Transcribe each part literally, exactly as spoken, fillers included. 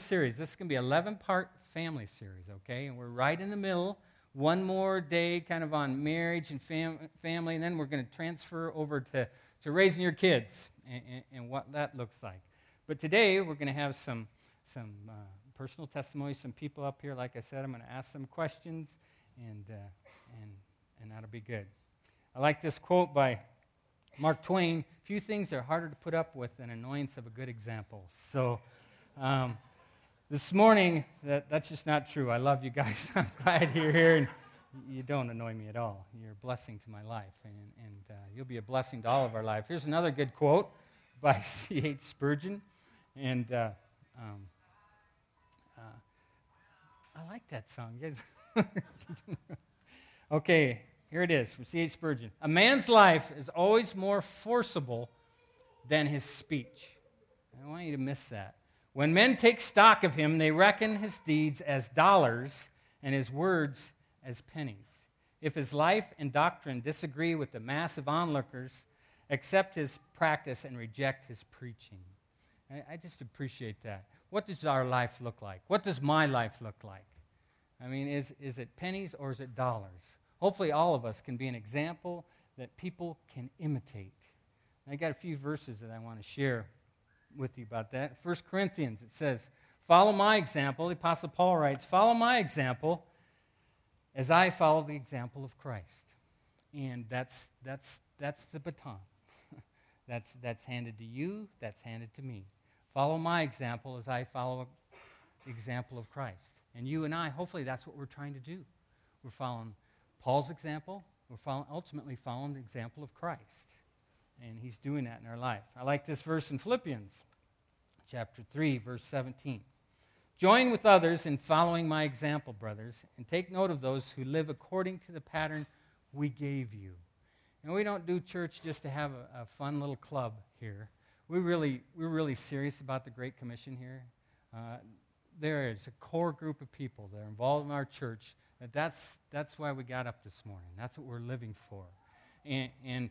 series. This is going to be an eleven-part family series, okay? And we're right in the middle. One more day kind of on marriage and fam- family, and then we're going to transfer over to, to raising your kids and, and, and what that looks like. But today we're going to have some, some uh, personal testimonies, some people up here. Like I said, I'm going to ask some questions, and, uh, and, and that'll be good. I like this quote by Mark Twain: few things are harder to put up with than annoyance of a good example. So um, this morning, that, that's just not true. I love you guys. I'm glad you're here, and you don't annoy me at all. You're a blessing to my life, and, and uh, you'll be a blessing to all of our life. Here's another good quote by C H Spurgeon, and uh, um, uh, I like that song. Okay. Here it is from C H Spurgeon. A man's life is always more forcible than his speech. I don't want you to miss that. When men take stock of him, they reckon his deeds as dollars and his words as pennies. If his life and doctrine disagree with the mass of onlookers, accept his practice and reject his preaching. I, I just appreciate that. What does our life look like? What does my life look like? I mean, is, is it pennies or is it dollars? Hopefully all of us can be an example that people can imitate. I got a few verses that I want to share with you about that. First Corinthians, it says, follow my example. The Apostle Paul writes, follow my example as I follow the example of Christ. And that's that's that's the baton. that's that's handed to you, that's handed to me. Follow my example as I follow the example of Christ. And you and I, hopefully that's what we're trying to do. We're following Paul's example. We're following, ultimately following the example of Christ. And he's doing that in our life. I like this verse in Philippians chapter three, verse seventeen. Join with others in following my example, brothers, and take note of those who live according to the pattern we gave you. And we don't do church just to have a, a fun little club here. We really, we're really serious about the Great Commission here. Uh, there is a core group of people that are involved in our church. That's that's why we got up this morning. That's what we're living for. And, and,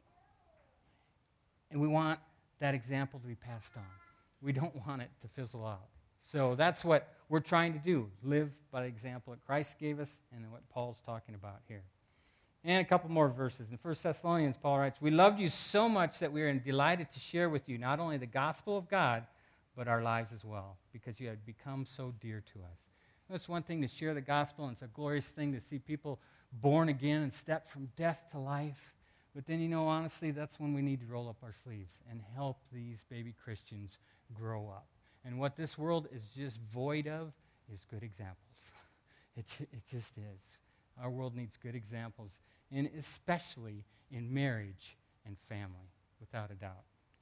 and we want that example to be passed on. We don't want it to fizzle out. So that's what we're trying to do, live by the example that Christ gave us and what Paul's talking about here. And a couple more verses. In First Thessalonians, Paul writes, we loved you so much that we are delighted to share with you not only the gospel of God, but our lives as well, because you have become so dear to us. It's one thing to share the gospel, and it's a glorious thing to see people born again and step from death to life. But then, you know, honestly, that's when we need to roll up our sleeves and help these baby Christians grow up. And what this world is just void of is good examples. It, it just is. Our world needs good examples, and especially in marriage and family, without a doubt.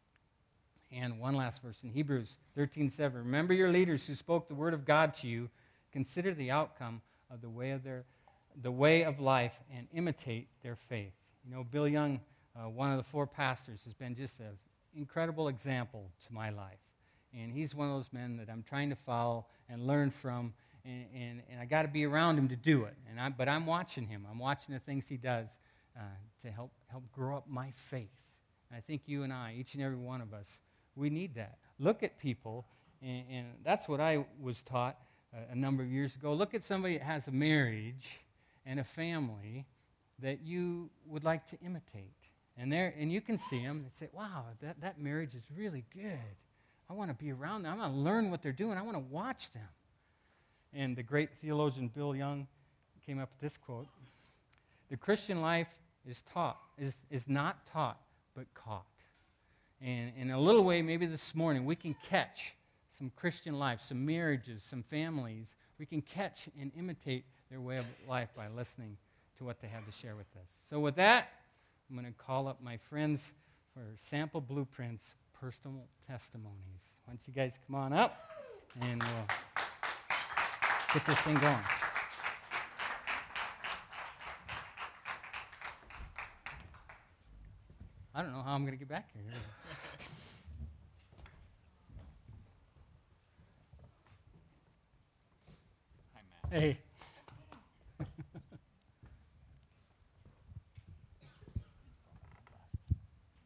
And one last verse in Hebrews thirteen seven. Remember your leaders who spoke the word of God to you. Consider the outcome of the way of their, the way of life, and imitate their faith. You know, Bill Young, uh, one of the four pastors, has been just an incredible example to my life. And he's one of those men that I'm trying to follow and learn from, and, and, and I got to be around him to do it. And I, but I'm watching him. I'm watching the things he does uh, to help help grow up my faith. And I think you and I, each and every one of us, we need that. Look at people, and, and that's what I was taught a number of years ago. Look at somebody that has a marriage and a family that you would like to imitate. And there, and you can see them and say, wow, that, that marriage is really good. I want to be around them. I want to learn what they're doing. I want to watch them. And the great theologian Bill Young came up with this quote: the Christian life is taught, is, is not taught, but caught. And in a little way, maybe this morning, we can catch some Christian life, some marriages, some families. We can catch and imitate their way of life by listening to what they have to share with us. So with that, I'm going to call up my friends for sample blueprints, personal testimonies. Why don't you guys come on up, and we'll get this thing going. I don't know how I'm going to get back here. Hey.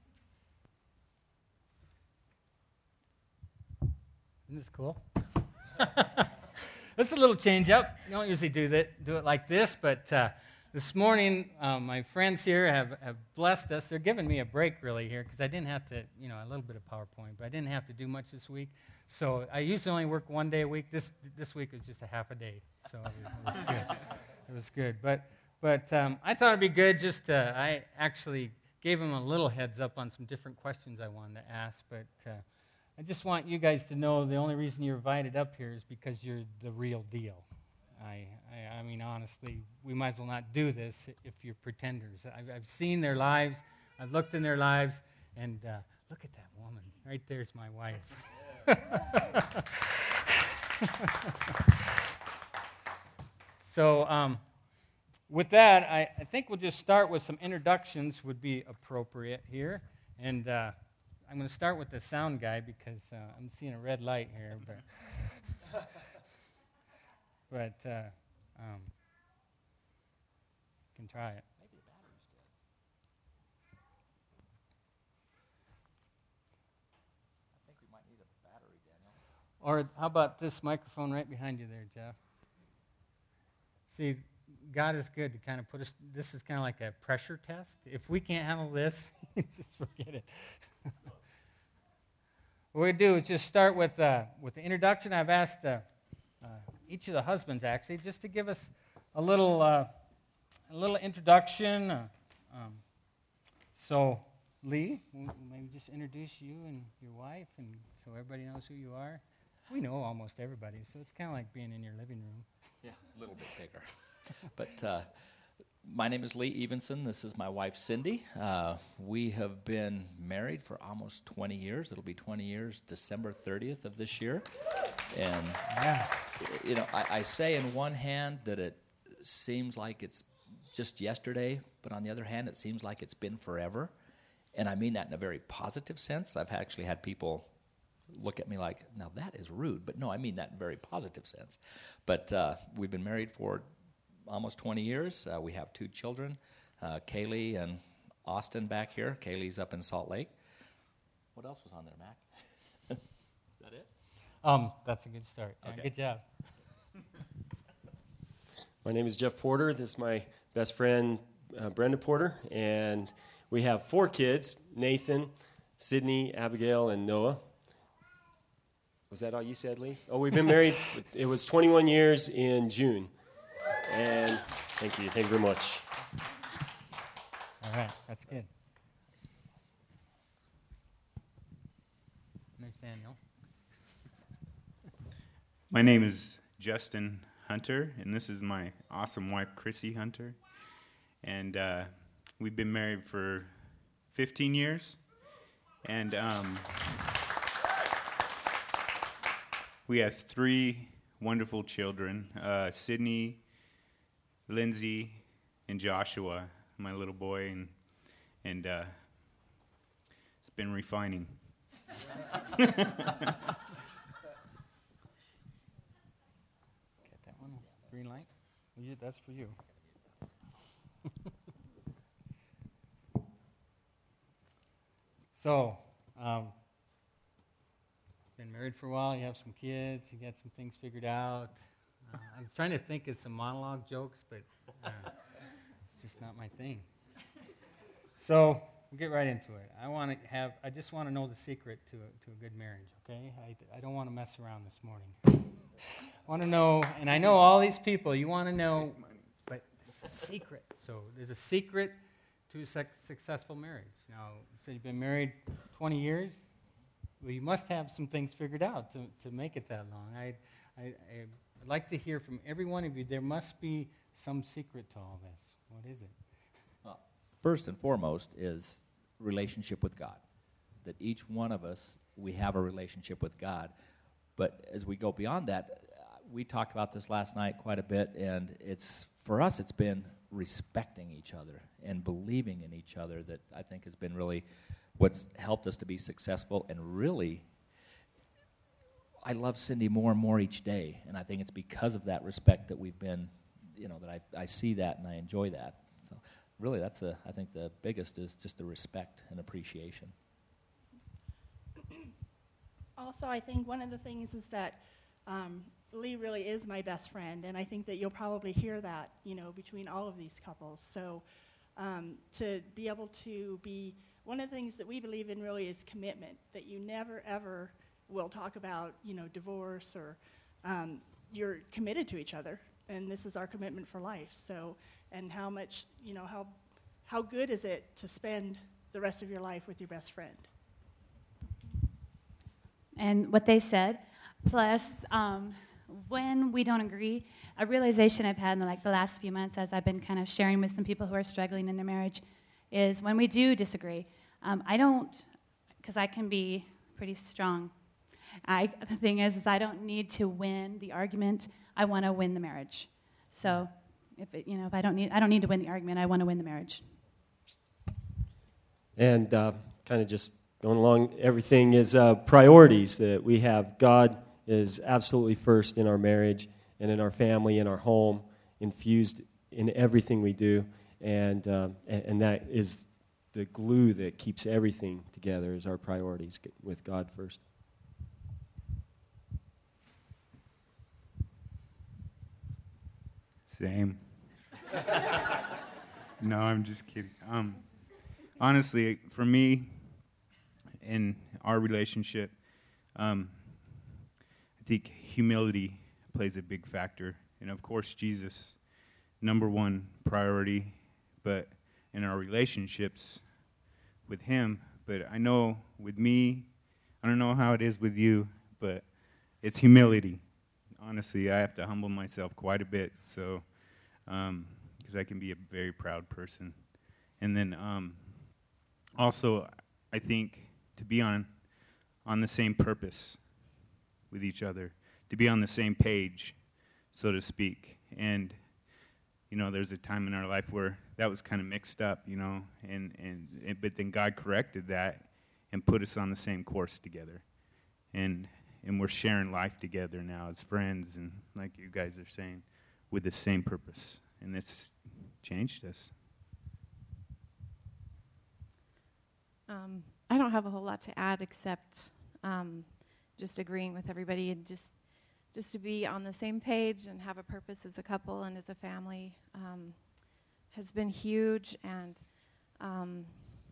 Isn't this cool? That's a little change up. You don't usually do that, do it like this, but uh, this morning uh, my friends here have, have blessed us. They're giving me a break really here because I didn't have to, you know, a little bit of PowerPoint, but I didn't have to do much this week. So I usually only work one day a week. This this week was just a half a day, so it was, it was good. It was good, but but um, I thought it'd be good just to, I actually gave them a little heads up on some different questions I wanted to ask, but. Uh, I just want you guys to know the only reason you're invited up here is because you're the real deal. I, I, I mean, honestly, we might as well not do this if you're pretenders. I've, I've seen their lives. I've looked in their lives, and uh, look at that woman. Right there's my wife. So um, with that, I, I think we'll just start with some introductions would be appropriate here. And uh, I'm going to start with the sound guy because uh, I'm seeing a red light here, but but uh, um, can try it. Maybe the battery's dead. I think we might need a battery, Daniel. Or how about this microphone right behind you there, Jeff? See, God is good to kind of put us. This is kind of like a pressure test. If we can't handle this, just forget it. What we do is just start with uh, with the introduction. I've asked uh, uh, each of the husbands actually just to give us a little uh, a little introduction. Uh, um, so, Lee, we'll maybe just introduce you and your wife, and so everybody knows who you are. We know almost everybody, so it's kind of like being in your living room. Yeah, a little bit bigger. But uh, my name is Lee Evenson. This is my wife, Cindy. Uh, we have been married for almost twenty years. It'll be twenty years, December thirtieth of this year. And, Yeah. you know, I, I say in one hand that it seems like it's just yesterday, but on the other hand, it seems like it's been forever. And I mean that in a very positive sense. I've actually had people look at me like, now that is rude. But no, I mean that in a very positive sense. But uh, we've been married for almost twenty years. Uh, we have two children, uh, Kaylee and Austin back here. Kaylee's up in Salt Lake. What else was on there, Mac? Is that it? Um, that's a good start. Yeah, Okay. good job. My name is Jeff Porter. This is my best friend, uh, Brenda Porter. And we have four kids, Nathan, Sydney, Abigail, and Noah. Was that all you said, Lee? Oh, we've been married. It was twenty-one years in June. And thank you. Thank you very much. All right, that's good. There's Daniel. My name is Justin Hunter, and this is my awesome wife, Chrissy Hunter. And uh, we've been married for fifteen years. And um, we have three wonderful children, uh, Sydney, Lindsay, and Joshua, my little boy, and and uh, it's been refining. Get that one? Green light? Well, you, that's for you. So, um, been married for a while, you have some kids, you got some things figured out. Uh, I'm trying to think of some monologue jokes, but uh, it's just not my thing. So, we'll get right into it. I want to have, I just want to know the secret to a, to a good marriage, okay? I, I don't want to mess around this morning. I want to know, and I know all these people, you want to know, but it's a secret. So, there's a secret to a suc- successful marriage. Now, you said you've been married twenty years. Well, you must have some things figured out to, to make it that long. I, I, I'd like to hear from every one of you. There must be some secret to all this. What is it? Well, first and foremost is relationship with God. That each one of us, we have a relationship with God. But as we go beyond that, we talked about this last night quite a bit, and it's for us, it's been respecting each other and believing in each other that I think has been really what's helped us to be successful. And really, I love Cindy more and more each day, and I think it's because of that respect that we've been, you know, that I, I see that and I enjoy that. So really, that's a, I think the biggest is just the respect and appreciation. Also, I think one of the things is that Um, Lee really is my best friend, and I think that you'll probably hear that, you know, between all of these couples. So um, to be able to be, one of the things that we believe in really is commitment, that you never, ever will talk about, you know, divorce or um, you're committed to each other, and this is our commitment for life. So, and how much, you know, how how good is it to spend the rest of your life with your best friend? And what they said, plus um, when we don't agree, a realization I've had in the, like the last few months as I've been kind of sharing with some people who are struggling in their marriage is when we do disagree, um, I don't, because I can be pretty strong. I, the thing is, is I don't need to win the argument. I want to win the marriage. So, if it, you know, if I don't need, I don't need to win the argument. I want to win the marriage. And uh, kind of just going along, everything is uh, priorities that we have. God is absolutely first in our marriage and in our family, in our home, infused in everything we do, and uh, and, and that is the glue that keeps everything together. Is our priorities with God first. Same. No, I'm just kidding. Um, honestly, for me, in our relationship, um, I think humility plays a big factor. And of course, Jesus, number one priority, but in our relationships with him. But I know with me, I don't know how it is with you, but it's humility. Honestly, I have to humble myself quite a bit, so because um, I can be a very proud person. And then um, also, I think to be on on the same purpose with each other, to be on the same page, so to speak. And you know, there's a time in our life where that was kind of mixed up, you know, and, and and but then God corrected that and put us on the same course together, and and we're sharing life together now as friends, and like you guys are saying, with the same purpose, and it's changed us. Um, I don't have a whole lot to add except um, just agreeing with everybody and just just to be on the same page and have a purpose as a couple and as a family um, has been huge, and um,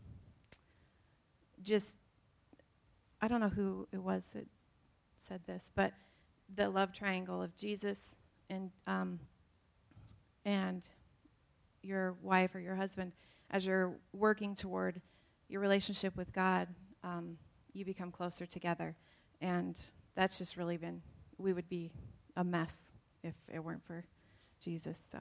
just I don't know who it was that said this, but the love triangle of Jesus and um, and your wife or your husband, as you're working toward your relationship with God, um, you become closer together. And that's just really been, we would be a mess if it weren't for Jesus. So.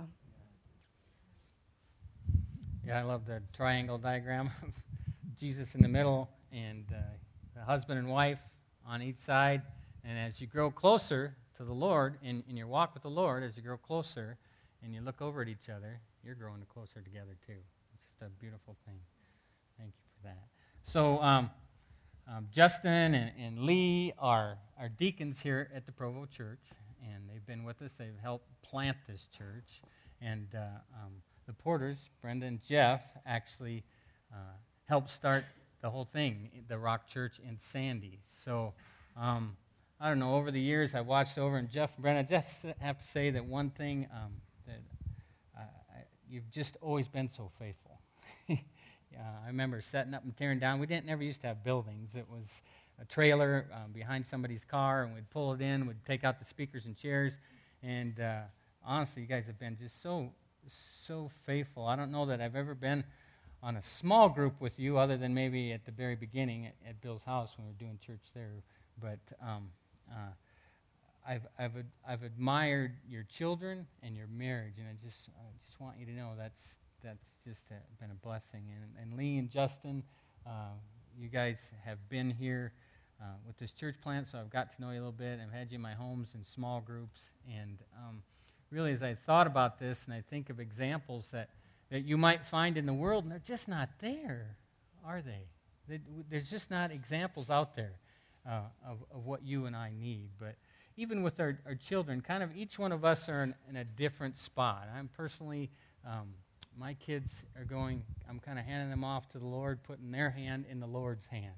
Yeah, I love the triangle diagram of Jesus in the middle and uh, the husband and wife on each side. And as you grow closer to the Lord in, in your walk with the Lord, as you grow closer and you look over at each other, you're growing closer together too. It's just a beautiful thing. Thank you for that. So um, um, Justin and, and Lee are, are deacons here at the Provo Church, and they've been with us. They've helped plant this church. And uh, um, the Porters, Brenda and Jeff, actually uh, helped start the whole thing, the Rock Church in Sandy. So um, I don't know, over the years I watched over, and Jeff and Brenda, I just have to say that one thing, um, that uh, I, you've just always been so faithful. Uh, I remember setting up and tearing down. We didn't never used to have buildings. It was a trailer um, behind somebody's car, and we'd pull it in. We'd take out the speakers and chairs. And uh, honestly, you guys have been just so, so faithful. I don't know that I've ever been on a small group with you other than maybe at the very beginning at, at Bill's house when we were doing church there. But um, uh, I've, I've, I've admired your children and your marriage, and I just, I just want you to know that's That's just a, been a blessing. And, and Lee and Justin, uh, you guys have been here uh, with this church plant, so I've got to know you a little bit. I've had you in my homes in small groups. And um, really, as I thought about this, and I think of examples that, that you might find in the world, and they're just not there, are they? they there's just not examples out there uh, of, of what you and I need. But even with our, our children, kind of each one of us are in, in a different spot. I'm personally... Um, My kids are going, I'm kind of handing them off to the Lord, putting their hand in the Lord's hand.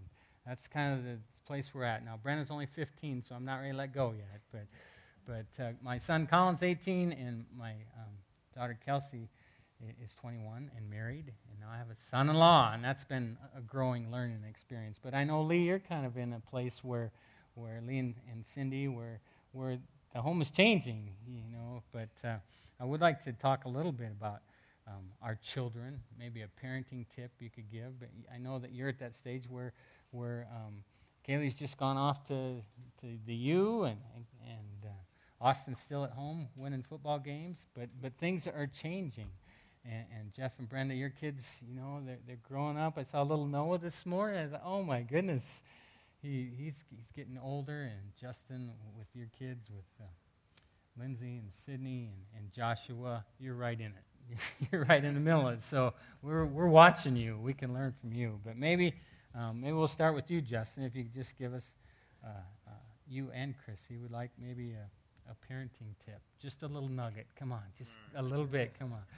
that's kind of the place we're at now. Brenna's only fifteen, so I'm not ready to let go yet. But but uh, my son Colin's eighteen, and my um, daughter Kelsey is twenty-one and married, and now I have a son-in-law, and that's been a growing learning experience. But I know, Lee, you're kind of in a place where, where Lee and, and Cindy, where where the home is changing, you know. But uh, I would like to talk a little bit about um, our children, maybe a parenting tip you could give. But I know that you're at that stage where where um, Kaylee's just gone off to to the U, and and uh, Austin's still at home winning football games. But but things are changing. And, and Jeff and Brenda, your kids, you know, they're, they're growing up. I saw little Noah this morning. I thought, oh, my goodness. He, he's he's getting older. And Justin, with your kids, with uh, Lindsay and Sydney and, and Joshua, you're right in it. You're right in the middle of it. So we're we're watching you. We can learn from you. But maybe um, maybe we'll start with you, Justin, if you could just give us, uh, uh, you and Chrissy, would like maybe a, a parenting tip. Just a little nugget. Come on. Just a little bit. Come on.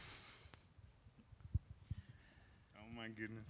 Oh, my goodness.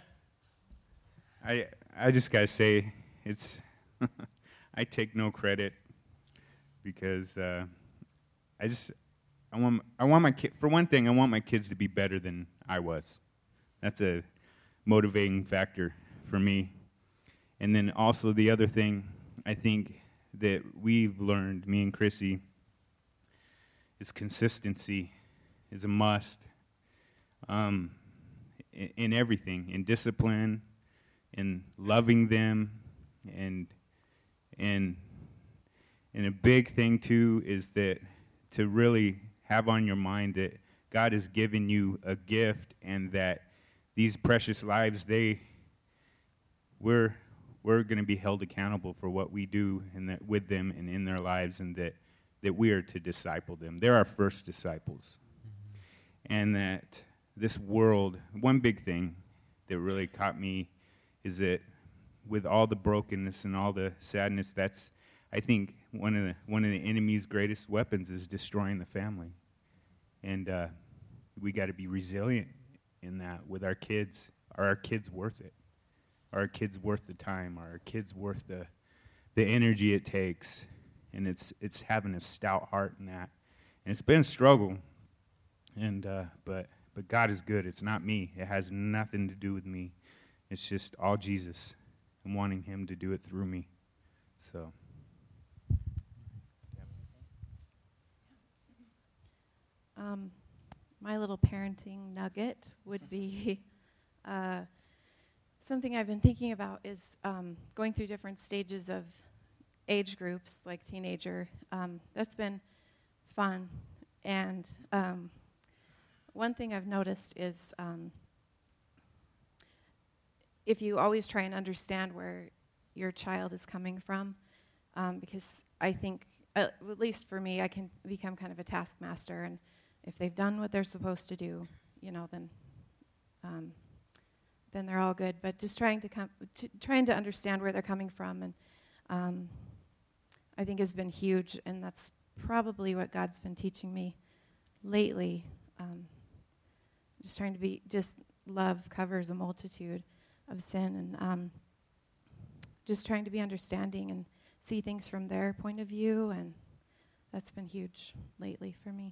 I I just got to say, it's I take no credit because uh, I just, I want, I want my kid, for one thing, I want my kids to be better than I was. That's a motivating factor for me. And then also the other thing I think that we've learned, me and Chrissy, is consistency is a must um, in, in everything, in discipline, in loving them, and and and a big thing too is that to really have on your mind that God has given you a gift, and that these precious lives, they we're we're going to be held accountable for what we do and that with them and in their lives, and that that we are to disciple them. They're our first disciples. Mm-hmm. And that this world, one big thing that really caught me is that with all the brokenness and all the sadness, that's, I think, one of the one of the enemy's greatest weapons is destroying the family. And uh, we got to be resilient in that with our kids. Are our kids worth it? Are our kids worth the time? Are our kids worth the the energy it takes? And it's it's having a stout heart in that. And it's been a struggle. And uh, but but God is good. It's not me. It has nothing to do with me. It's just all Jesus and wanting him to do it through me. So. Um, my little parenting nugget would be uh, something I've been thinking about is um, going through different stages of age groups, like teenager. Um, that's been fun. And um, one thing I've noticed is um, if you always try and understand where your child is coming from, um, because I think, uh, at least for me, I can become kind of a taskmaster, and if they've done what they're supposed to do, you know, then um, then they're all good. But just trying to come, to, trying to understand where they're coming from, and um, I think has been huge, and that's probably what God's been teaching me lately. Um, just trying to be, just love covers a multitude of sin, and um, just trying to be understanding and see things from their point of view, and that's been huge lately for me.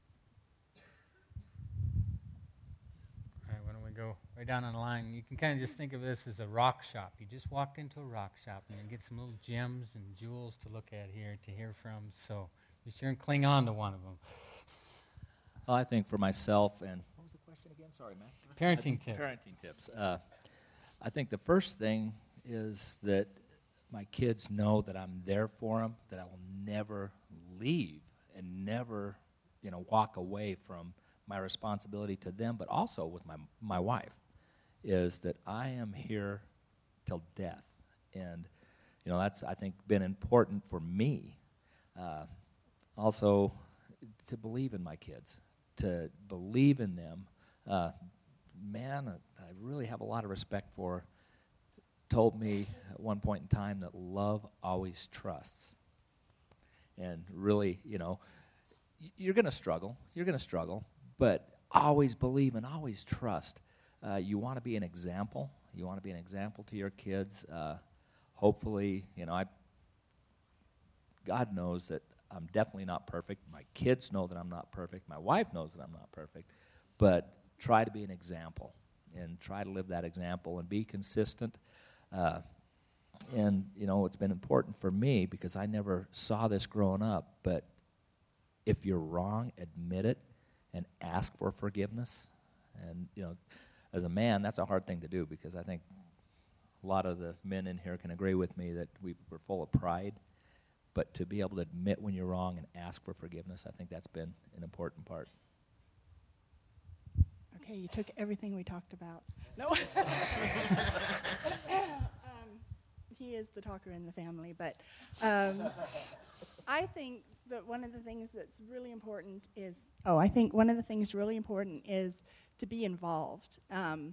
All right, why don't we go right down on the line? You can kind of just think of this as a rock shop. You just walk into a rock shop and you get some little gems and jewels to look at here, to hear from. So be sure and cling on to one of them. Well, I think for myself, and what was the question again? Sorry, man. Parenting tips. Parenting tips. Uh, I think the first thing is that my kids know that I'm there for them, that I will never leave and never, you know, walk away from my responsibility to them, but also with my my wife, is that I am here till death. And, you know, that's, I think, been important for me. Uh, also, to believe in my kids, to believe in them. Uh, man, I really have a lot of respect for, told me at one point in time that love always trusts. And really, you know, you're going to struggle. You're going to struggle. But always believe and always trust. Uh, you want to be an example, You want to be an example to your kids. Uh, hopefully, you know, I. God knows that I'm definitely not perfect. My kids know that I'm not perfect. My wife knows that I'm not perfect. But try to be an example and try to live that example and be consistent. Uh, and, you know, it's been important for me because I never saw this growing up. But if you're wrong, admit it and ask for forgiveness. And, you know, as a man, that's a hard thing to do because I think a lot of the men in here can agree with me that we, we're full of pride. But to be able to admit when you're wrong and ask for forgiveness, I think that's been an important part. Okay, you took everything we talked about. No. um, he is the talker in the family, but um, I think that one of the things that's really important is, oh, I think one of the things really important is to be involved. Um,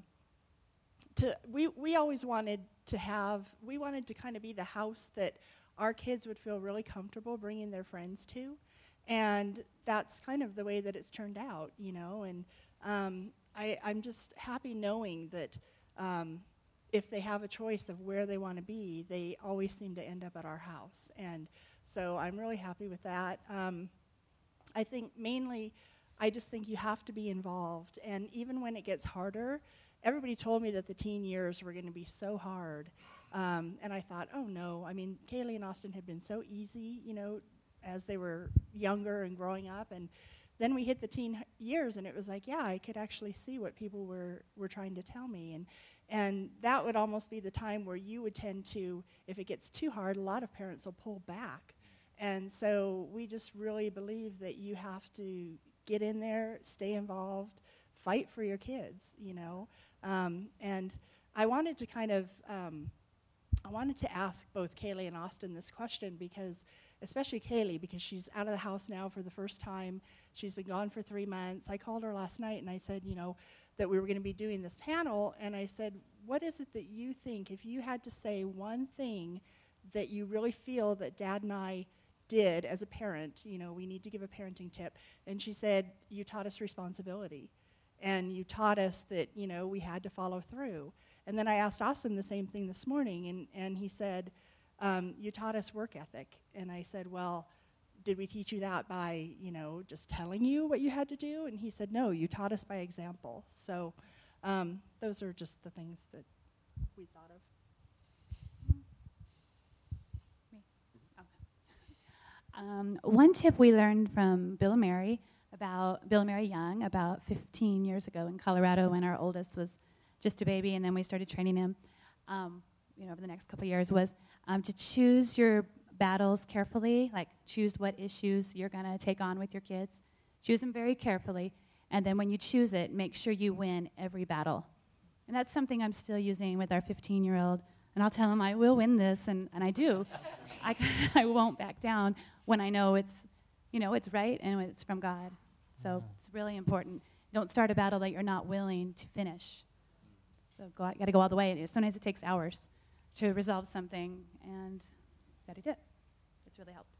to we, we always wanted to have, we wanted to kind of be the house that our kids would feel really comfortable bringing their friends to, and that's kind of the way that it's turned out, you know, and um, I, I'm just happy knowing that um, if they have a choice of where they want to be, they always seem to end up at our house, and so I'm really happy with that. Um, I think mainly, I just think you have to be involved, and even when it gets harder, everybody told me that the teen years were going to be so hard. Um, and I thought, oh no, I mean, Kaylee and Austin had been so easy, you know, as they were younger and growing up. And then we hit the teen h- years, and it was like, yeah, I could actually see what people were, were trying to tell me. And and that would almost be the time where you would tend to, if it gets too hard, a lot of parents will pull back. And so we just really believe that you have to get in there, stay involved, fight for your kids, you know. Um, and I wanted to kind of... Um, I wanted to ask both Kaylee and Austin this question because, especially Kaylee, because she's out of the house now for the first time. She's been gone for three months. I called her last night and I said, you know, that we were going to be doing this panel, and I said, what is it that you think, if you had to say one thing that you really feel that Dad and I did as a parent, you know, we need to give a parenting tip, and she said, you taught us responsibility, and you taught us that, you know, we had to follow through. And then I asked Austin the same thing this morning, and, and he said, um, you taught us work ethic. And I said, well, did we teach you that by, you know, just telling you what you had to do? And he said, no, you taught us by example. So um, those are just the things that we thought of. Me? Okay. Um, one tip we learned from Bill and Mary about Bill and Mary Young about fifteen years ago in Colorado when our oldest was just a baby, and then we started training him, um, you know, over the next couple of years, was um, to choose your battles carefully, like choose what issues you're going to take on with your kids. Choose them very carefully, and then when you choose it, make sure you win every battle. And that's something I'm still using with our fifteen-year-old, and I'll tell him I will win this, and, and I do. I, I won't back down when I know it's, you know, it's right and it's from God. So it's really important. Don't start a battle that you're not willing to finish. So go out, you got to go all the way. Sometimes it takes hours to resolve something, and got to do it. It's really helped.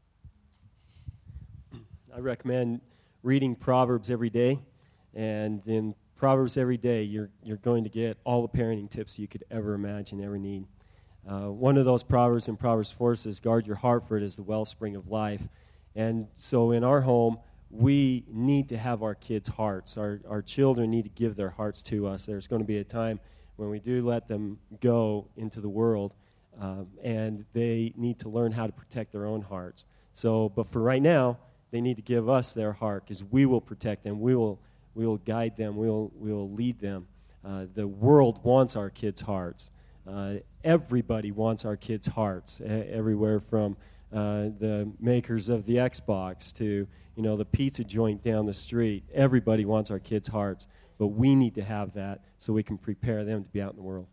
I recommend reading Proverbs every day, and in Proverbs every day, you're you're going to get all the parenting tips you could ever imagine, ever need. Uh, one of those Proverbs in Proverbs four says, "Guard your heart, for it is the wellspring of life." And so in our home, we need to have our kids' hearts. Our our children need to give their hearts to us. There's going to be a time when we do let them go into the world, um, and they need to learn how to protect their own hearts. So, but for right now, they need to give us their heart, because we will protect them. We will we will guide them. We will we will lead them. Uh, the world wants our kids' hearts. Uh, everybody wants our kids' hearts. Uh, everywhere from uh, the makers of the Xbox to, you know, the pizza joint down the street. Everybody wants our kids' hearts. But we need to have that so we can prepare them to be out in the world.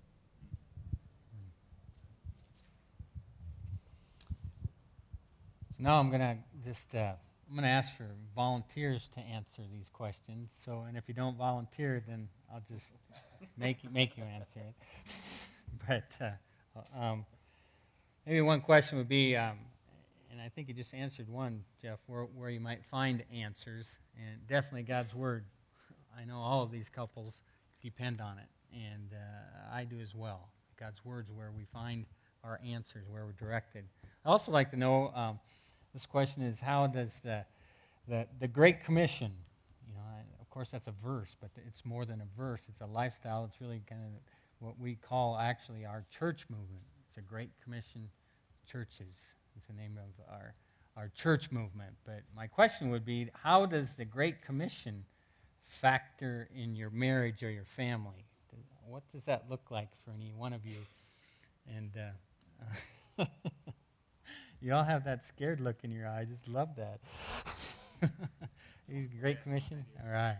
So now I'm going to just, uh, I'm going to ask for volunteers to answer these questions. So, and if you don't volunteer, then I'll just make you, make you answer it. But uh, um, maybe one question would be, um, and I think you just answered one, Jeff, where, where you might find answers, and definitely God's Word. I know all of these couples depend on it, and uh, I do as well. God's Word's where we find our answers, where we're directed. I also like to know, um, this question is, how does the, the, the Great Commission, you know, I, of course that's a verse, but it's more than a verse. It's a lifestyle. It's really kind of what we call actually our church movement. It's a Great Commission churches. It's the name of our, our church movement. But my question would be, how does the Great Commission factor in your marriage or your family? What does that look like for any one of you? And uh, you all have that scared look in your eye. I just love that. He's Great Commission? All right.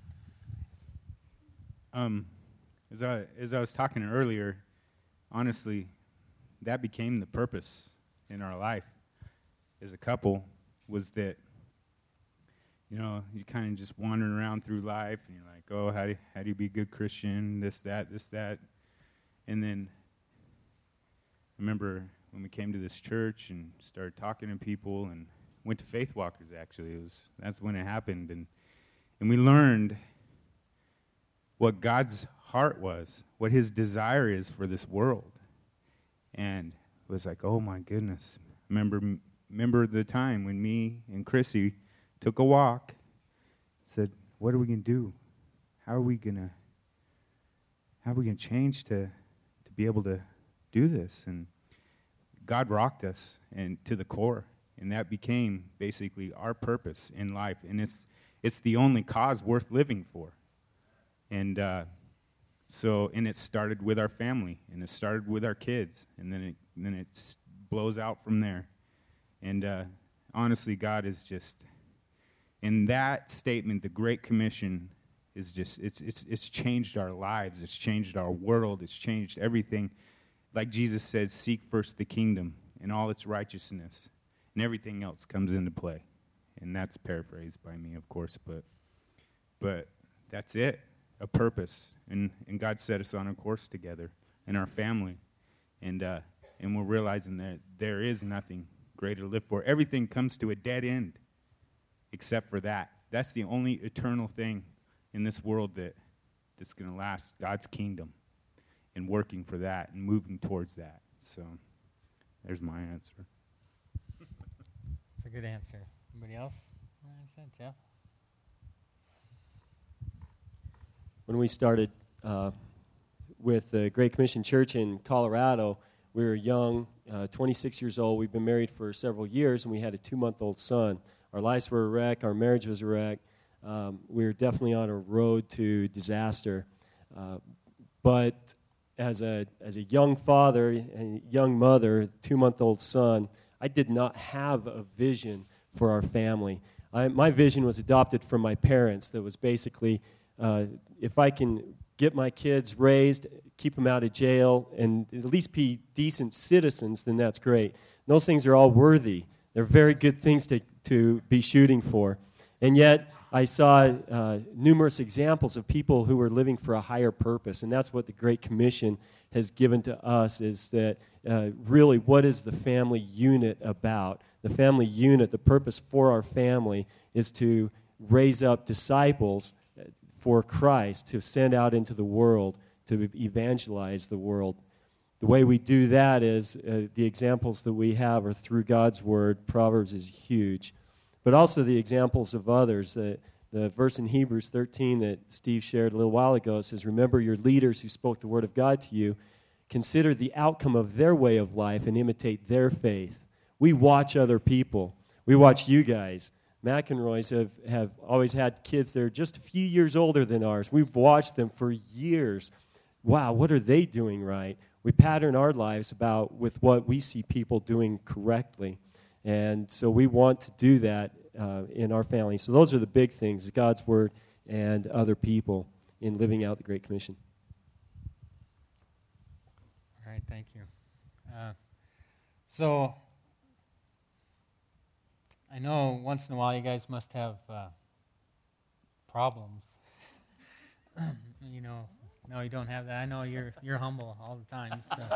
Um, as I as I was talking earlier, honestly, that became the purpose in our life as a couple, was that, you know, you kind of just wandering around through life, and you're like, oh, how do, how do you be a good Christian, this, that, this, that. And then I remember when we came to this church and started talking to people and went to Faith Walkers, actually. It was that's when it happened. And, and we learned what God's heart was, what his desire is for this world. And it was like, oh, my goodness. Remember, remember the time when me and Chrissy took a walk, said, what are we going to do? How are we going to how are we going to change to to be able to do this? And God rocked us and to the core, and that became basically our purpose in life, and it's it's the only cause worth living for. And uh, so, and it started with our family, and it started with our kids, and then it and then it blows out from there. And uh, honestly, God is just, in that statement, the Great Commission is just, it's it's it's changed our lives, it's changed our world, it's changed everything. Like Jesus says, seek first the kingdom and all its righteousness, and everything else comes into play. And that's paraphrased by me, of course, but but that's it, a purpose. And, and God set us on a course together and our family. And uh, and we're realizing that there is nothing greater to live for. Everything comes to a dead end except for that. That's the only eternal thing in this world that that's going to last, God's kingdom, and working for that and moving towards that. So there's my answer. That's a good answer. Anybody else? What is that, Jeff? When we started uh, with the Great Commission Church in Colorado, we were young, uh, twenty-six years old. We've been married for several years, and we had a two-month-old son. Our lives were a wreck. Our marriage was a wreck. Um, we were definitely on a road to disaster. Uh, but as a as a young father and young mother, two-month-old son, I did not have a vision for our family. I, my vision was adopted from my parents. That was basically, uh, if I can get my kids raised, keep them out of jail, and at least be decent citizens, then that's great. And those things are all worthy. They're very good things to, to be shooting for. And yet, I saw uh, numerous examples of people who were living for a higher purpose, and that's what the Great Commission has given to us, is that uh, really what is the family unit about? The family unit, the purpose for our family is to raise up disciples for Christ, to send out into the world, to evangelize the world. The way we do that is uh, the examples that we have are through God's Word. Proverbs is huge. But also the examples of others. The, the verse in Hebrews thirteen that Steve shared a little while ago says, remember your leaders who spoke the Word of God to you. Consider the outcome of their way of life and imitate their faith. We watch other people. We watch you guys. McEnroys have, have always had kids that are just a few years older than ours. We've watched them for years. Wow, what are they doing right? We pattern our lives about with what we see people doing correctly. And so we want to do that uh, in our family. So those are the big things, God's Word and other people in living out the Great Commission. All right, thank you. Uh, so I know once in a while you guys must have uh, problems. You know, no, you don't have that. I know you're you're humble all the time. So.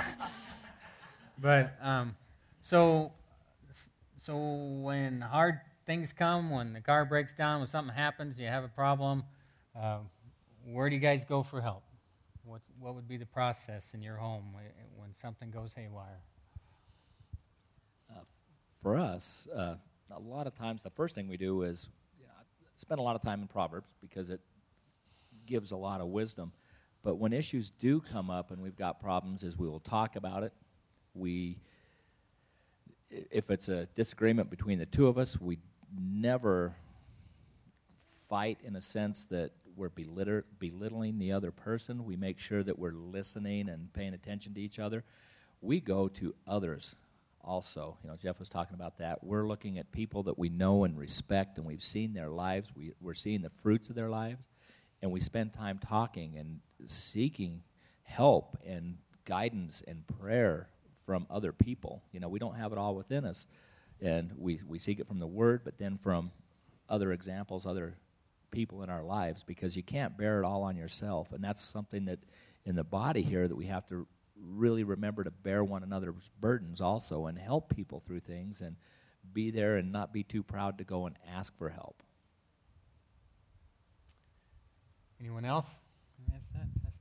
But um, so so when hard things come, when the car breaks down, when something happens, you have a problem. Uh, where do you guys go for help? What, what would be the process in your home wh- when something goes haywire? Uh, for us, uh, a lot of times the first thing we do is you know, spend a lot of time in Proverbs because it gives a lot of wisdom. But when issues do come up and we've got problems, is we will talk about it. We, if it's a disagreement between the two of us, we never fight in a sense that we're belitter- belittling the other person. We make sure that we're listening and paying attention to each other. We go to others also. You know, Jeff was talking about that. We're looking at people that we know and respect, and we've seen their lives. We, we're seeing the fruits of their lives, and we spend time talking and seeking help and guidance and prayer from other people. You know, we don't have it all within us, and we, we seek it from the Word, but then from other examples, other people in our lives, because you can't bear it all on yourself. And that's something that in the body here that we have to really remember to bear one another's burdens also and help people through things and be there and not be too proud to go and ask for help. Anyone else? That's that. That's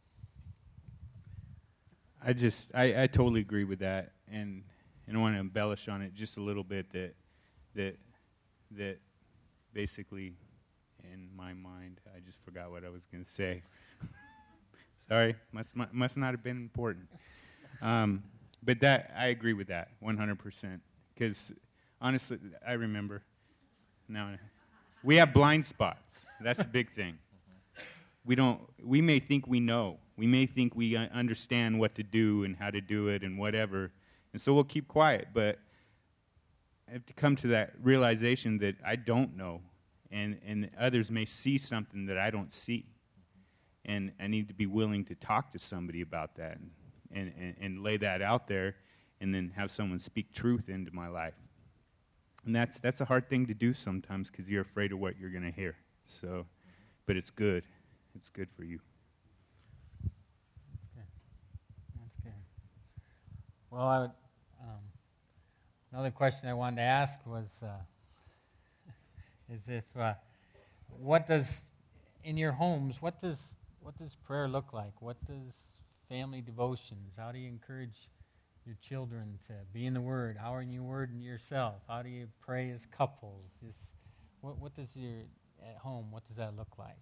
I just, I, I totally agree with that, and and I want to embellish on it just a little bit. That that that basically, in my mind, I just forgot what I was going to say. Sorry, must must not have been important. Um, but that I agree with that one hundred percent. Because honestly, I remember. Now, we have blind spots. That's a big thing. We don't. We may think we know. We may think we uh, understand what to do and how to do it and whatever, and so we'll keep quiet. But I have to come to that realization that I don't know, and and others may see something that I don't see, and I need to be willing to talk to somebody about that and and, and, and lay that out there, and then have someone speak truth into my life. And that's that's a hard thing to do sometimes because you're afraid of what you're going to hear. So, but it's good. It's good for you. That's good. That's good. Well, I would, um, another question I wanted to ask was, uh, is if uh, what does in your homes what does what does prayer look like? What does family devotions? How do you encourage your children to be in the Word? How are you Word in yourself? How do you pray as couples? Just what what does your at home? What does that look like?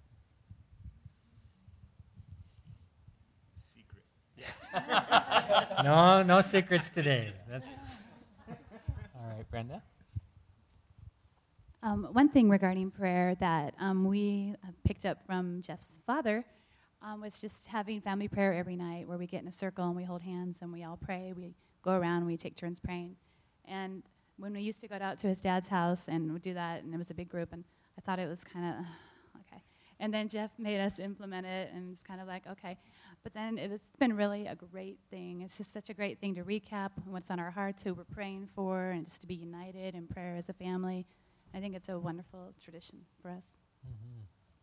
no, no secrets today. That's all right, Brenda. Um, one thing regarding prayer that um, we picked up from Jeff's father um, was just having family prayer every night, where we get in a circle and we hold hands and we all pray. We go around and we take turns praying. And when we used to go out to his dad's house and we'd do that, and it was a big group, and I thought it was kind of okay. And then Jeff made us implement it, and it's kind of like, okay. But then it was, it's been really a great thing. It's just such a great thing to recap what's on our hearts, who we're praying for, and just to be united in prayer as a family. I think it's a wonderful tradition for us. Mm-hmm.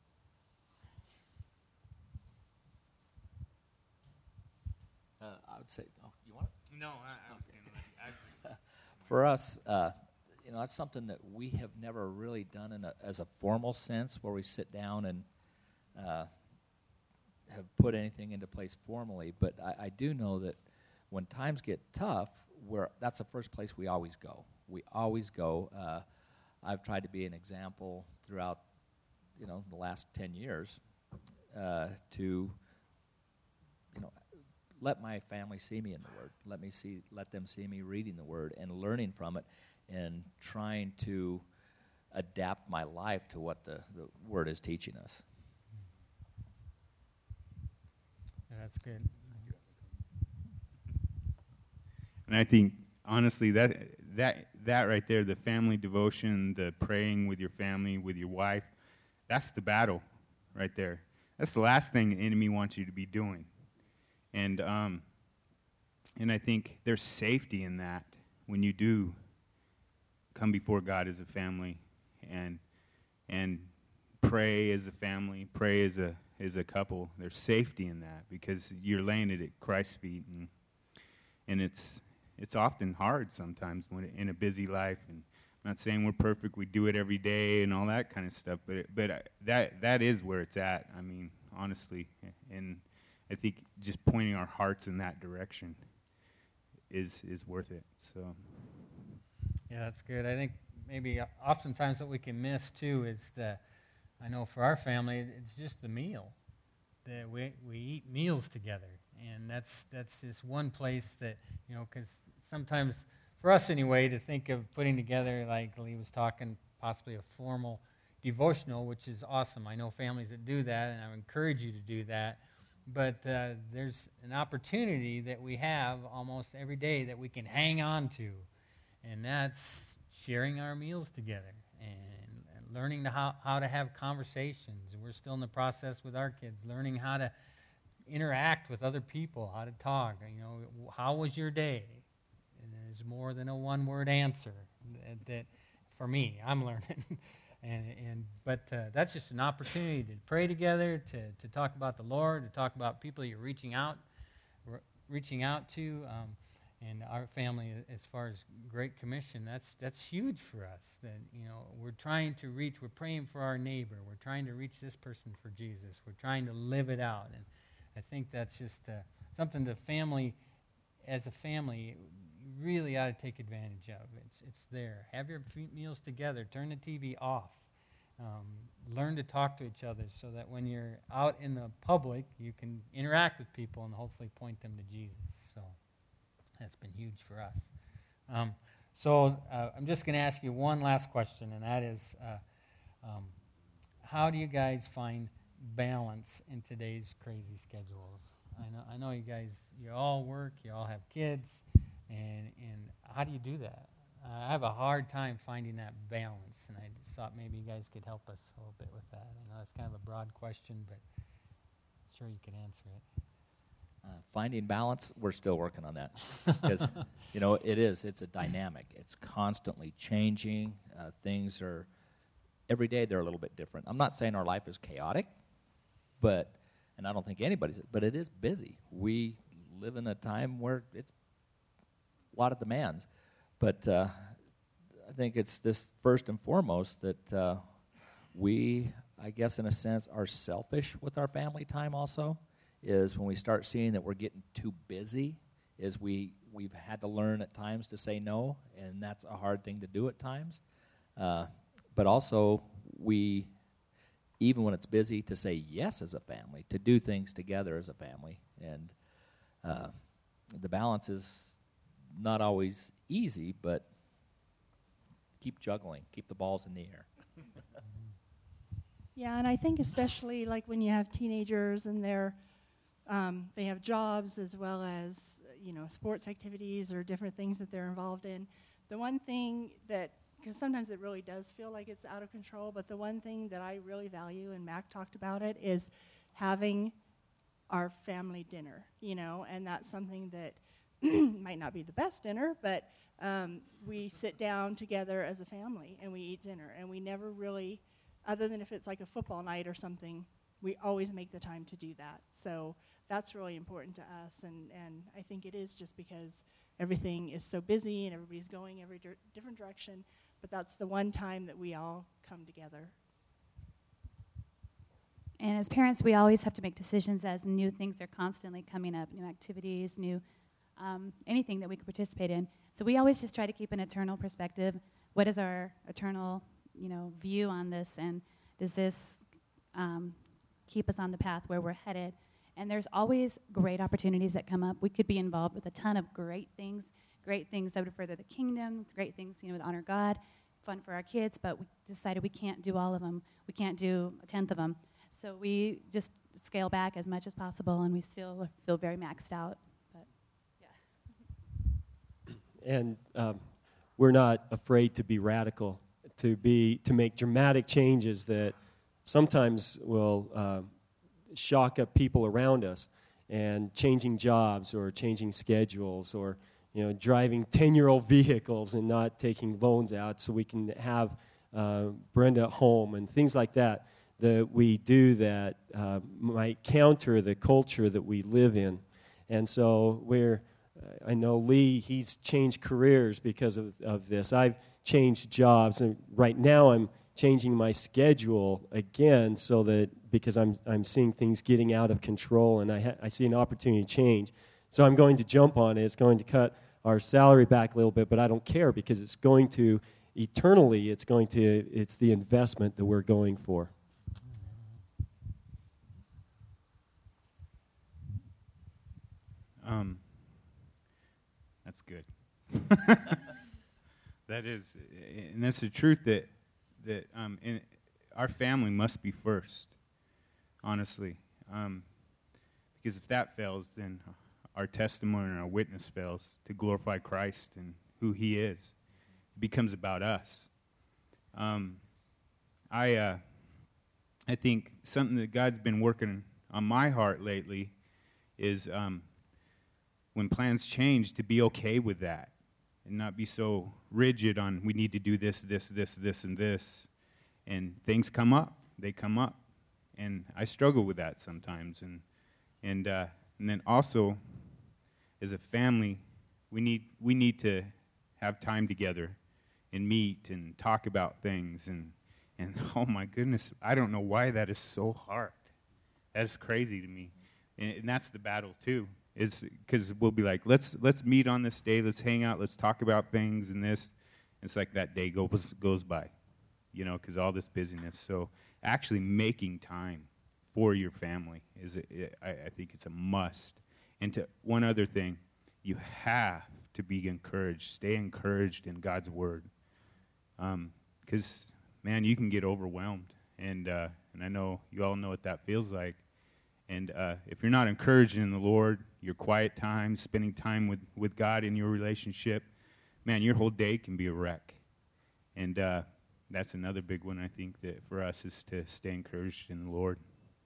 Uh, I would say, oh, you want it? No, I, I was going to. I just. For us, uh, you know, that's something that we have never really done in a, as a formal sense, where we sit down and uh, have put anything into place formally. But I, I do know that when times get tough, we're, that's the first place we always go. We always go. Uh, I've tried to be an example throughout, you know, the last ten years uh, to, you know, let my family see me in the Word. Let me see, let them see me reading the Word and learning from it, and trying to adapt my life to what the, the Word is teaching us. Yeah, that's good. And I think, honestly, that that that right there, the family devotion, the praying with your family, with your wife, that's the battle right there. That's the last thing the enemy wants you to be doing. And um, and I think there's safety in that when you do come before God as a family and and pray as a family, pray as a as a couple. There's safety in that because you're laying it at Christ's feet, and and it's it's often hard sometimes when in a busy life. And I'm not saying we're perfect; we do it every day and all that kind of stuff. But it, but uh, that that is where it's at. I mean, honestly, and I think just pointing our hearts in that direction is is worth it. So, Yeah, that's good. I think maybe oftentimes what we can miss too is the, I know for our family, it's just the meal. That we we eat meals together, and that's that's just one place that, you know, because sometimes for us anyway, to think of putting together, like Lee was talking, possibly a formal devotional, which is awesome. I know families that do that, and I encourage you to do that. But uh, there's an opportunity that we have almost every day that we can hang on to, and that's sharing our meals together and, and learning to how, how to have conversations. We're still in the process with our kids, learning how to interact with other people, how to talk. You know, how was your day? And there's more than a one-word answer that, that for me, I'm learning. And, and but uh, that's just an opportunity to pray together, to, to talk about the Lord, to talk about people you're reaching out, re- reaching out to, um, and our family as far as Great Commission. That's that's huge for us. That, you know, we're trying to reach. We're praying for our neighbor. We're trying to reach this person for Jesus. We're trying to live it out, and I think that's just uh, something the family, as a family, really ought to take advantage of. It's it's there. Have your meals together. Turn the T V off. Um, learn to talk to each other so that when you're out in the public, you can interact with people and hopefully point them to Jesus. So that's been huge for us. Um, so uh, I'm just going to ask you one last question, and that is, uh, um, how do you guys find balance in today's crazy schedules? I know I know you guys, you all work, you all have kids. And and how do you do that? Uh, I have a hard time finding that balance, and I just thought maybe you guys could help us a little bit with that. I know that's kind of a broad question, but I'm sure you could answer it. Uh, finding balance, we're still working on that. Because, you know, it is. It's a dynamic. It's constantly changing. Uh, things are, every day they're a little bit different. I'm not saying our life is chaotic, but, and I don't think anybody's, but it is busy. We live in a time where it's a lot of demands. But uh, I think it's this first and foremost that uh, we, I guess in a sense, are selfish with our family time also, is when we start seeing that we're getting too busy, is we, we've had to learn at times to say no, and that's a hard thing to do at times. Uh, but also, we, even when it's busy, to say yes as a family, to do things together as a family. And uh, the balance is not always easy, but keep juggling, keep the balls in the air. Yeah, and I think especially like when you have teenagers and they're um, they have jobs as well as, you know, sports activities or different things that they're involved in. The one thing that, because sometimes it really does feel like it's out of control, but the one thing that I really value, and Mac talked about it, is having our family dinner, you know, and that's something that might not be the best dinner, but um, we sit down together as a family and we eat dinner, and we never really, other than if it's like a football night or something, we always make the time to do that. So that's really important to us, and, and I think it is just because everything is so busy and everybody's going every di- different direction, but that's the one time that we all come together. And as parents, we always have to make decisions as new things are constantly coming up, new activities, new um, anything that we could participate in. So we always just try to keep an eternal perspective. What is our eternal, you know, view on this, and does this um, keep us on the path where we're headed? And there's always great opportunities that come up. We could be involved with a ton of great things, great things that would further the kingdom, great things, you know, that honor God, fun for our kids, but we decided we can't do all of them. We can't do a tenth of them. So we just scale back as much as possible, and we still feel very maxed out. But yeah. And um, we're not afraid to be radical, to be to make dramatic changes that sometimes will uh, shock up people around us, and changing jobs or changing schedules, or you know driving ten-year-old vehicles and not taking loans out so we can have uh, Brenda at home and things like that. That we do that uh, might counter the culture that we live in. And so we're, uh, I know Lee, he's changed careers because of, of this. I've changed jobs, and right now I'm changing my schedule again, so that because I'm I'm seeing things getting out of control, and I ha- I see an opportunity to change. So I'm going to jump on it. It's going to cut our salary back a little bit, but I don't care because it's going to eternally. It's going to it's the investment that we're going for. Um, that's good. That is, and that's the truth that that um, in, our family must be first. Honestly, um, because if that fails, then our testimony and our witness fails to glorify Christ and who He is. It becomes about us. Um, I uh, I think something that God's been working on my heart lately is um, when plans change, to be okay with that and not be so rigid on we need to do this, this, this, this, and this. And things come up. They come up. And I struggle with that sometimes. And and uh, and then also, as a family, we need we need to have time together and meet and talk about things. And, and oh, my goodness, I don't know why that is so hard. That's crazy to me. And, and that's the battle, too. Is because we'll be like, let's let's meet on this day, let's hang out, let's talk about things and this. It's like that day goes goes by, you know, because all this busyness. So actually making time for your family is, a, I, I think it's a must. And to one other thing, you have to be encouraged. Stay encouraged in God's word, because um, man, you can get overwhelmed, and uh, and I know you all know what that feels like. And uh, if you're not encouraged in the Lord, your quiet time, spending time with, with God in your relationship, man, your whole day can be a wreck. And uh, that's another big one, I think, that for us is to stay encouraged in the Lord.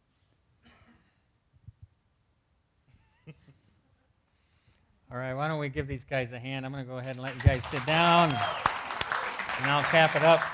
All right, why don't we give these guys a hand? I'm going to go ahead and let you guys sit down, and I'll cap it up.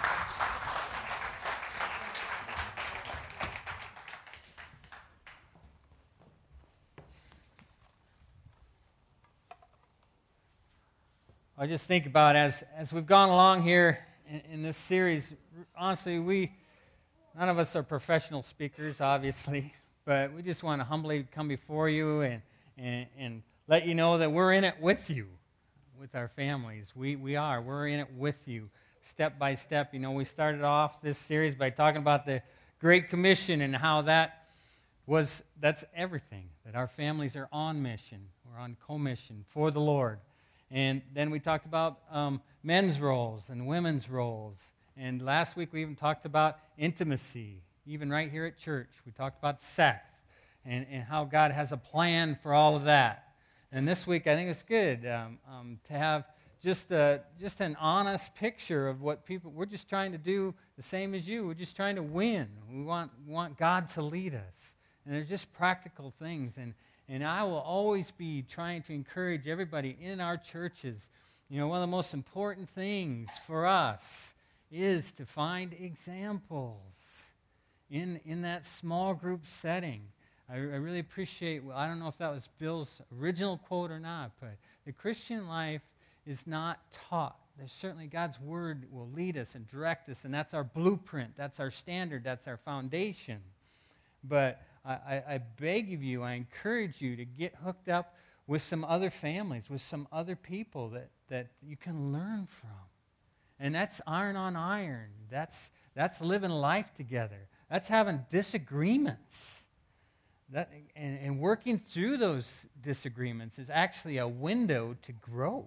I just think about as as we've gone along here in, in this series, honestly, we, none of us are professional speakers, obviously, but we just want to humbly come before you and, and, and let you know that we're in it with you, with our families. We, we are. We're in it with you, step by step. You know, we started off this series by talking about the Great Commission and how that was, that's everything, that our families are on mission. We're on commission for the Lord. And then we talked about um, men's roles and women's roles. And last week we even talked about intimacy, even right here at church. We talked about sex and, and how God has a plan for all of that. And this week I think it's good um, um, to have just a, just an honest picture of what people, we're just trying to do the same as you. We're just trying to win. We want, we want God to lead us. And they're just practical things. And And I will always be trying to encourage everybody in our churches. You know, one of the most important things for us is to find examples in, in that small group setting. I, I really appreciate, well, I don't know if that was Bill's original quote or not, but the Christian life is not taught. There's certainly God's word will lead us and direct us, and that's our blueprint, that's our standard, that's our foundation. But I, I beg of you, I encourage you to get hooked up with some other families, with some other people that, that you can learn from. And that's iron on iron. That's, that's living life together. That's having disagreements. That, and, and working through those disagreements is actually a window to growth.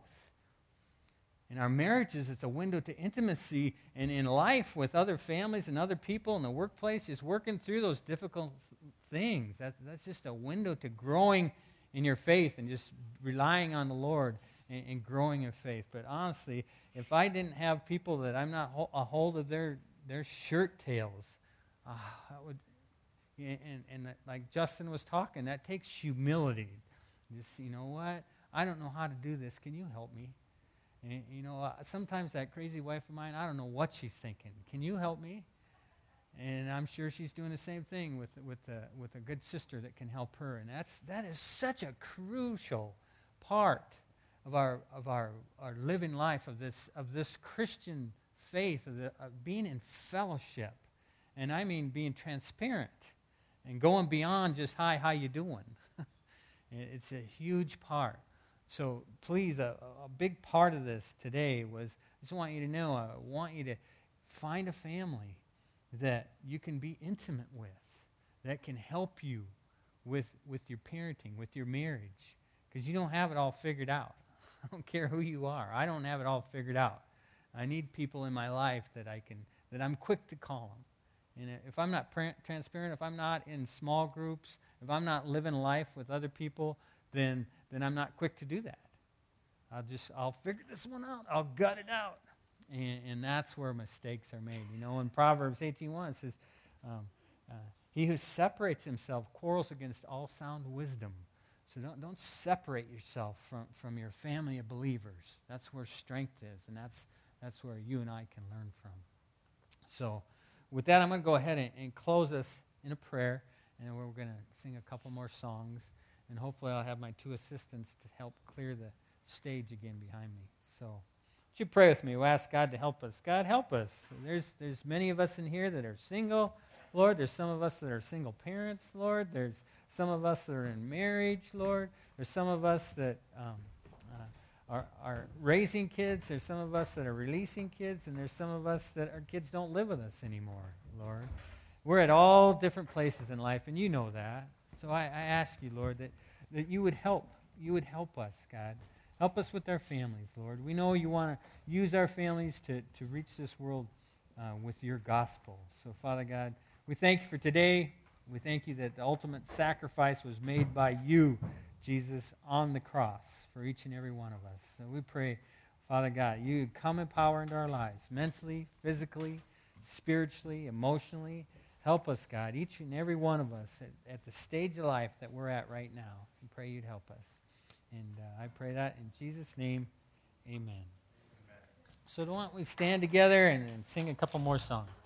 In our marriages, it's a window to intimacy. And in life with other families and other people in the workplace, is working through those difficult things. That, that's just a window to growing in your faith and just relying on the Lord and, and growing in faith. But honestly, if I didn't have people that I'm not ho- a hold of their, their shirt tails, uh, that would, and, and that, like Justin was talking, that takes humility. Just, you know what? I don't know how to do this. Can you help me? And, you know, uh, sometimes that crazy wife of mine, I don't know what she's thinking. Can you help me? And I'm sure she's doing the same thing with with a, with a good sister that can help her. And that's that is such a crucial part of our of our, our living life of this of this Christian faith, of, the, of being in fellowship. And I mean being transparent and going beyond just, hi, how you doing? It's a huge part. So please, a, a big part of this today was, I just want you to know, I want you to find a family that you can be intimate with, that can help you with, with your parenting, with your marriage, because you don't have it all figured out. I don't care who you are. I don't have it all figured out. I need people in my life that I can, that I'm quick to call them. And if I'm not pr- transparent, if I'm not in small groups, if I'm not living life with other people, then then I'm not quick to do that. I'll just, I'll figure this one out. I'll gut it out. And, and that's where mistakes are made. You know, in Proverbs eighteen one, it says, um, uh, he who separates himself quarrels against all sound wisdom. So don't, don't separate yourself from, from your family of believers. That's where strength is, and that's, that's where you and I can learn from. So with that, I'm going to go ahead and, and close us in a prayer, and we're going to sing a couple more songs, and hopefully I'll have my two assistants to help clear the stage again behind me. So would you pray with me? We'll ask God to help us. God, help us. There's, there's many of us in here that are single, Lord. There's some of us that are single parents, Lord. There's some of us that are in marriage, Lord. There's some of us that um, uh, are, are raising kids. There's some of us that are releasing kids, and there's some of us that our kids don't live with us anymore, Lord. We're at all different places in life, and you know that. So I, I ask you, Lord, that, that you would help. You would help us, God. Help us with our families, Lord. We know you want to use our families to, to reach this world uh, with your gospel. So, Father God, we thank you for today. We thank you that the ultimate sacrifice was made by you, Jesus, on the cross for each and every one of us. So we pray, Father God, you come in power into our lives, mentally, physically, spiritually, emotionally. Help us, God, each and every one of us at, at the stage of life that we're at right now. We pray you'd help us. And uh, I pray that in Jesus' name, amen. amen. So why don't we stand together and, and sing a couple more songs.